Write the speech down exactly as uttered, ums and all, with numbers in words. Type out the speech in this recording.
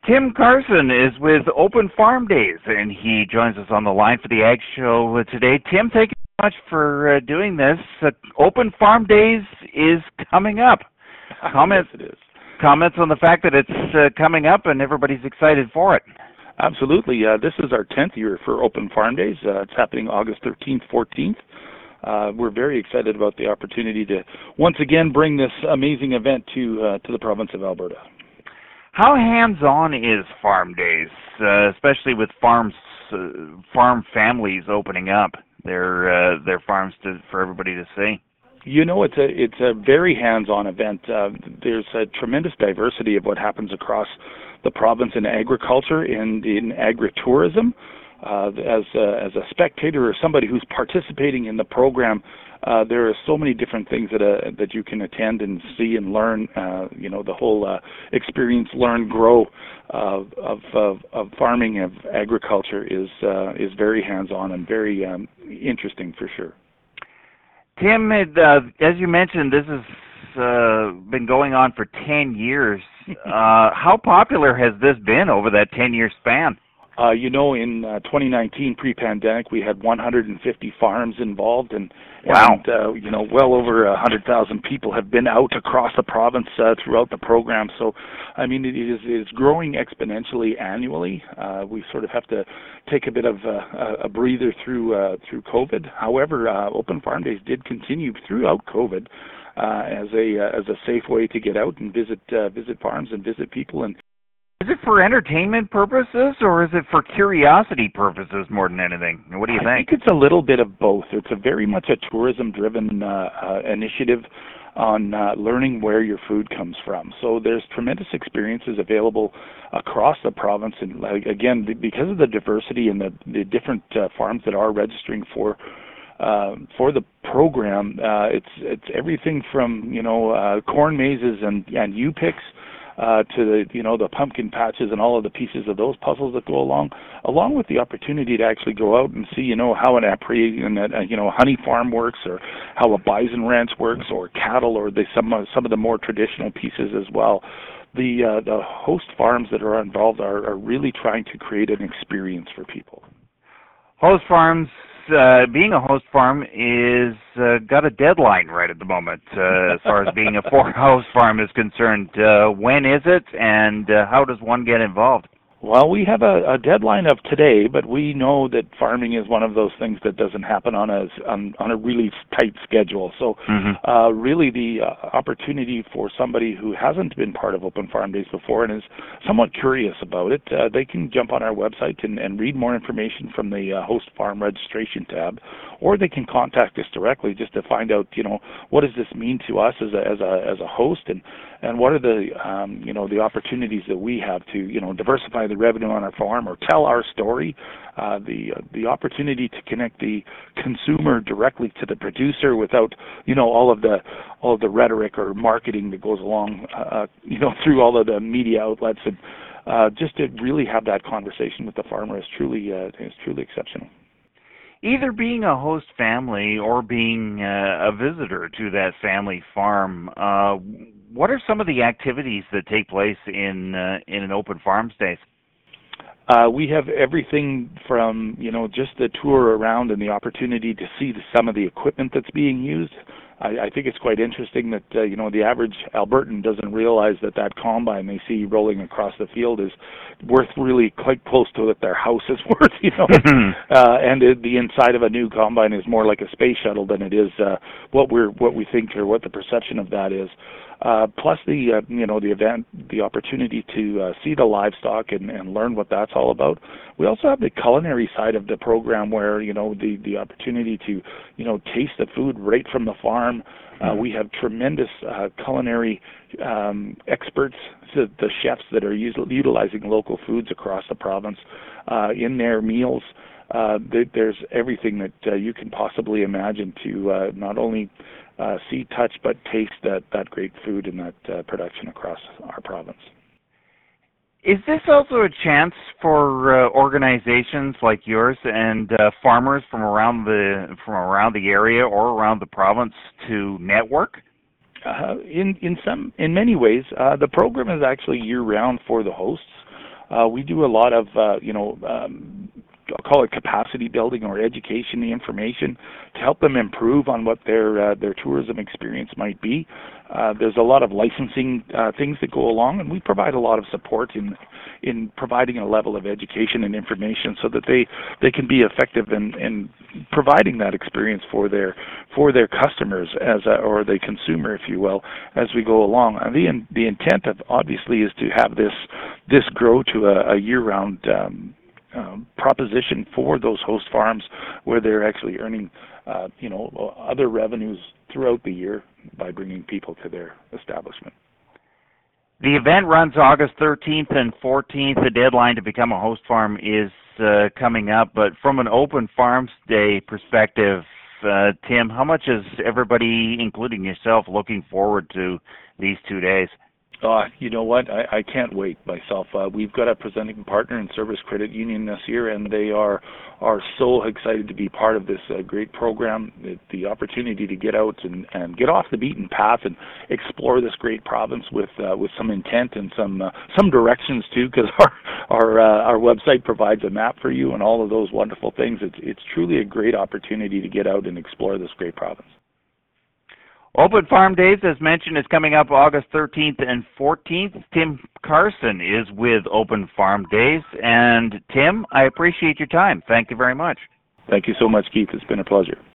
Tim Carson is with Open Farm Days, and he joins us on the line for the Ag Show today. Tim, thank you so much for uh, doing this. Uh, Open Farm Days is coming up. Comments, yes, it is. Comments on the fact that it's uh, coming up and everybody's excited for it. Absolutely. Uh, this is our tenth year for Open Farm Days. Uh, it's happening August thirteenth, fourteenth. Uh, we're very excited about the opportunity to once again bring this amazing event to uh, to the province of Alberta. How hands-on is Farm Days, uh, especially with farms, uh, farm families opening up their uh, their farms to, for everybody to see? You know, it's a it's a very hands-on event. Uh, there's a tremendous diversity of what happens across the province in agriculture and in agritourism. Uh, as a, as a spectator or somebody who's participating in the program, uh, there are so many different things that uh, that you can attend and see and learn. Uh, you know, the whole uh, experience, learn, grow uh, of, of of farming, of agriculture is uh, is very hands-on and very um, interesting for sure. Tim, uh, as you mentioned, this has uh, been going on for ten years. Uh, how popular has this been over that ten-year span? Uh, you know, in uh, twenty nineteen, pre-pandemic, we had one hundred fifty farms involved, and, wow. and uh, you know, well over one hundred thousand people have been out across the province uh, throughout the program. So, I mean, it is it's growing exponentially annually. Uh, we sort of have to take a bit of uh, a breather through uh, through COVID. However, uh, Open Farm Days did continue throughout COVID uh, as a uh, as a safe way to get out and visit uh, visit farms and visit people. And is it for entertainment purposes, or is it for curiosity purposes more than anything? What do you I think? I think it's a little bit of both. It's a very much a tourism-driven uh, uh, initiative on uh, learning where your food comes from. So there's tremendous experiences available across the province, and like, again, because of the diversity and the, the different uh, farms that are registering for uh, for the program, uh, it's it's everything from you know uh, corn mazes and and U-picks. Uh, to the you know the pumpkin patches and all of the pieces of those puzzles that go along, along with the opportunity to actually go out and see you know how an apres and a, you know a honey farm works, or how a bison ranch works, or cattle, or the, some some of the more traditional pieces as well. The uh, the host farms that are involved are, are really trying to create an experience for people. Host farms. Uh, being a host farm is uh, got a deadline right at the moment uh, as far as being a for host farm is concerned. Uh, when is it, and uh, how does one get involved? Well, we have a, a deadline of today, but we know that farming is one of those things that doesn't happen on a on, on a really tight schedule. So, mm-hmm. uh, really, the uh, opportunity for somebody who hasn't been part of Open Farm Days before and is somewhat curious about it, uh, they can jump on our website and, and read more information from the uh, Host Farm Registration tab, or they can contact us directly just to find out, you know, what does this mean to us as a as a as a host, and and what are the um, you know the opportunities that we have to you know diversify the revenue on our farm or tell our story, uh, the uh, the opportunity to connect the consumer directly to the producer without you know all of the all of the rhetoric or marketing that goes along uh, you know through all of the media outlets, and uh, just to really have that conversation with the farmer is truly uh, is truly exceptional. Either being a host family or being uh, a visitor to that family farm, uh, what are some of the activities that take place in uh, in an Open Farm Days? Uh, we have everything from, you know, just the tour around and the opportunity to see the, some of the equipment that's being used. I, I think it's quite interesting that, uh, you know, the average Albertan doesn't realize that that combine they see rolling across the field is worth really quite close to what their house is worth, you know. uh, and it, the inside of a new combine is more like a space shuttle than it is uh, what we're what we think or what the perception of that is. Uh, plus the uh, you know the event, the opportunity to uh, see the livestock and, and learn what that's all about. We also have the culinary side of the program, where you know the, the opportunity to you know taste the food right from the farm. Uh, we have tremendous uh, culinary um, experts, the, the chefs that are util- utilizing local foods across the province uh, in their meals. Uh, th- there's everything that uh, you can possibly imagine to uh, not only uh, see, touch, but taste that, that great food and that uh, production across our province. Is this also a chance for uh, organizations like yours and uh, farmers from around the from around the area or around the province to network? Uh, in in some in many ways, uh, the program is actually year round for the hosts. Uh, we do a lot of, uh, you know, um, I'll call it capacity building or education, the information to help them improve on what their uh, their tourism experience might be. Uh, there's a lot of licensing uh, things that go along, and we provide a lot of support in in providing a level of education and information so that they, they can be effective in, in providing that experience for their for their customers as a, or the consumer, if you will, as we go along. And the the intent of obviously is to have this this grow to a, a year-round um, Um, proposition for those host farms where they're actually earning, uh, you know, other revenues throughout the year by bringing people to their establishment. The event runs August thirteenth and fourteenth. The deadline to become a host farm is uh, coming up, but from an Open Farms Day perspective, uh, Tim, how much is everybody, including yourself, looking forward to these two days? Uh, you know what? I, I can't wait myself. Uh, we've got a presenting partner in Service Credit Union this year, and they are are so excited to be part of this uh, great program. The, the opportunity to get out and, and get off the beaten path and explore this great province with uh, with some intent and some uh, some directions too, because our our uh, our website provides a map for you and all of those wonderful things. It's it's truly a great opportunity to get out and explore this great province. Open Farm Days, as mentioned, is coming up August thirteenth and fourteenth. Tim Carson is with Open Farm Days. And Tim, I appreciate your time. Thank you very much. Thank you so much, Keith. It's been a pleasure.